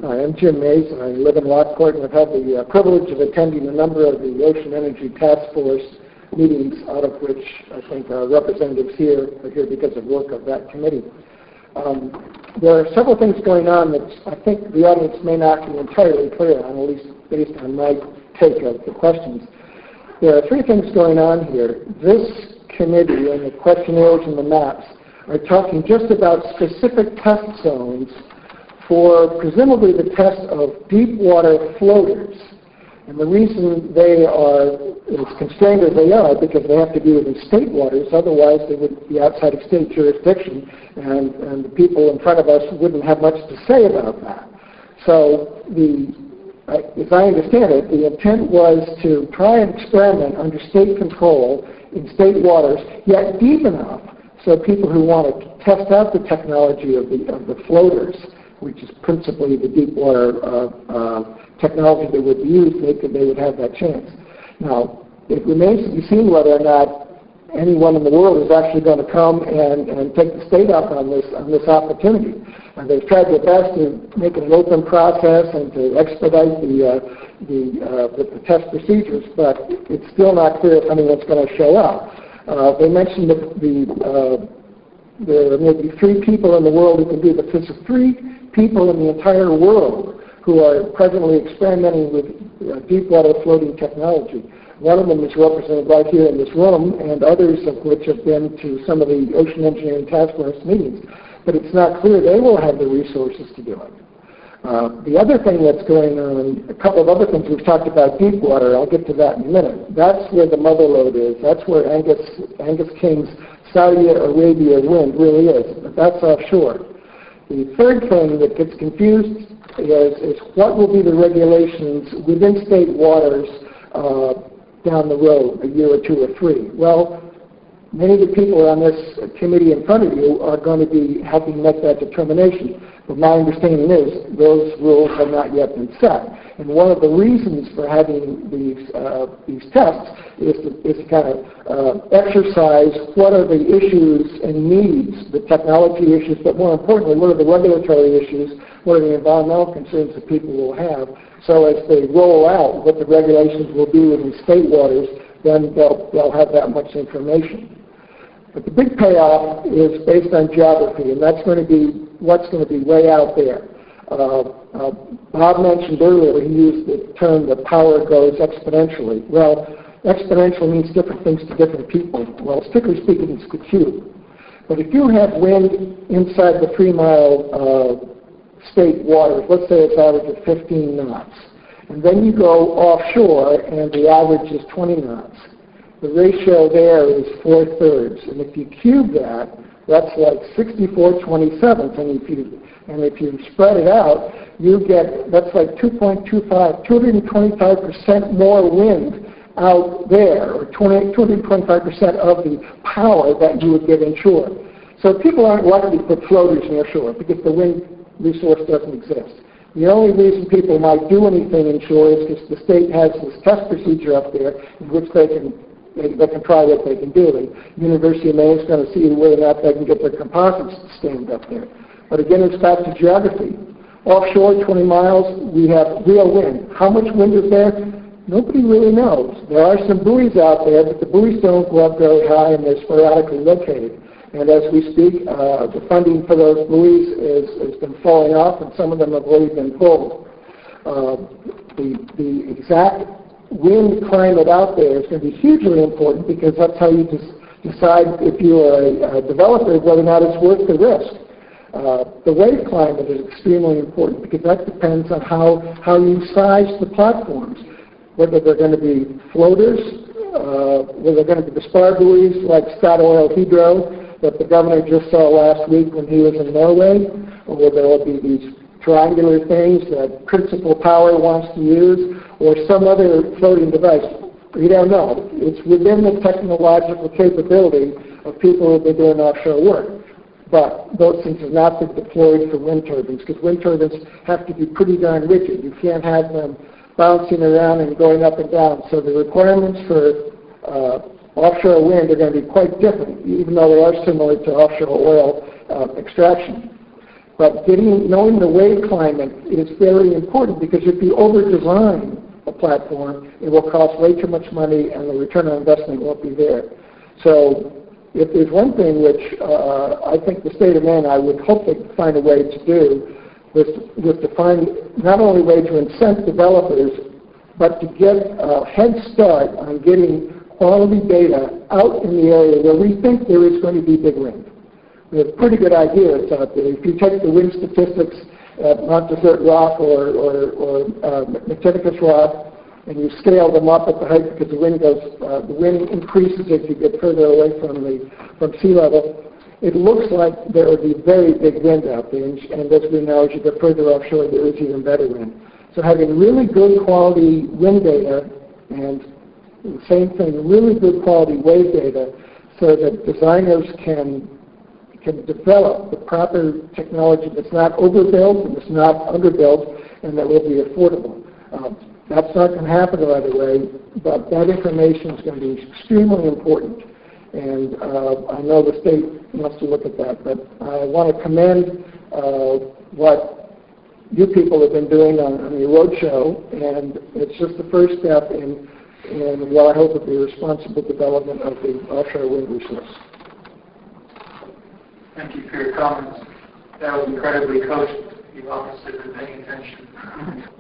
Hi, I'm Jim Mays, and I live in Lockport, and I've had the privilege of attending a number of the Ocean Energy Task Force meetings, out of which I think our representatives here are here because of work of that committee. There are several things going on that I think the audience may not be entirely clear on, at least based on my take of the questions. There are three things going on here. This committee and the questionnaires and the maps are talking just about specific test zones for presumably the test of deep water floaters. And the reason they are as constrained as they are because they have to be within state waters, otherwise they would be outside of state jurisdiction, and the people in front of us wouldn't have much to say about that. So as I understand it, the intent was to try and experiment under state control in state waters, yet deep enough so people who want to test out the technology of the floaters, which is principally the deep water technology that would be used, they would have that chance. Now, it remains to be seen whether or not anyone in the world is actually going to come and take the state up on this opportunity. And they've tried their best to make it an open process and to expedite the test procedures, but it's still not clear if anyone's going to show up. They mentioned that there may be 3 people in the world who can do this. There's 3 people in the entire world who are presently experimenting with deep water floating technology. One of them is represented right here in this room, and others of which have been to some of the Ocean Engineering Task Force meetings. But it's not clear they will have the resources to do it. The other thing that's going on, a couple of other things we've talked about, deep water, I'll get to that in a minute. That's where the mother lode is. That's where Angus King's Saudi Arabia wind really is. But that's offshore. The third thing that gets confused is what will be the regulations within state waters down the road, a year or 2 or 3. Well, many of the people on this committee in front of you are going to be helping make that determination. But my understanding is those rules have not yet been set. And one of the reasons for having these tests is to kind of exercise what are the issues and needs, the technology issues, but more importantly, what are the regulatory issues, what are the environmental concerns that people will have. So as they roll out what the regulations will be within state waters, then they'll have that much information. But the big payoff is based on geography, and that's going to be what's going to be way out there. Bob mentioned earlier, he used the term that power goes exponentially. Well, exponential means different things to different people. Well, strictly speaking, it's the cube. But if you have wind inside the 3-mile state waters, let's say it's average of 15 knots, and then you go offshore and the average is 20 knots. The ratio there is 4/3, and if you cube that, that's like 64/27, and if you spread it out, you get, that's like 225% more wind out there, or 225% of the power that you would get inshore. So people aren't likely to put floaters near shore because the wind resource doesn't exist. The only reason people might do anything inshore is because the state has this test procedure up there in which they can try what they can do. The University of Maine is going to see whether or not they can get their composites to stand up there. But again, it's back to geography. Offshore, 20 miles, we have real wind. How much wind is there? Nobody really knows. There are some buoys out there, but the buoys don't go up very high, and they're sporadically located. And as we speak, the funding for those buoys has been falling off, and some of them have already been pulled. The exact wind climate out there is going to be hugely important because that's how you decide if you are a developer whether or not it's worth the risk. The wave climate is extremely important because that depends on how you size the platforms, whether they're going to be floaters, whether they're going to be the spar buoys like Statoil Hydro that the governor just saw last week when he was in Norway, or whether there will be these triangular things that Principal Power wants to use, or some other floating device. We don't know. It's within the technological capability of people who have been doing offshore work. But those things have not been deployed for wind turbines because wind turbines have to be pretty darn rigid. You can't have them bouncing around and going up and down. So the requirements for offshore wind are going to be quite different, even though they are similar to offshore oil extraction. But knowing the wave climate is very important, because if you over-design a platform, it will cost way too much money and the return on investment won't be there. So if there's one thing which I think the state of Maine, I would hope they could find a way to do, was to find not only a way to incent developers, but to get a head start on getting quality data out in the area where we think there is going to be big wind. We have pretty good ideas out there. If you take the wind statistics at Mount Desert Rock or Metificus Rock, and you scale them up at the height, because the wind increases as you get further away from sea level, it looks like there would be very big wind out there. And as we know, as you get further offshore, there is even better wind. So having really good quality wind data, and the same thing, really good quality wave data, so that designers can develop the proper technology that's not overbuilt and it's not underbuilt, and that will be affordable. That's not going to happen right away, but that information is going to be extremely important. And I know the state wants to look at that, but I want to commend what you people have been doing on the roadshow, and it's just the first step in what I hope will be responsible development of the offshore wind resource. Thank you for your comments. That was incredibly cogent. You obviously been paying attention.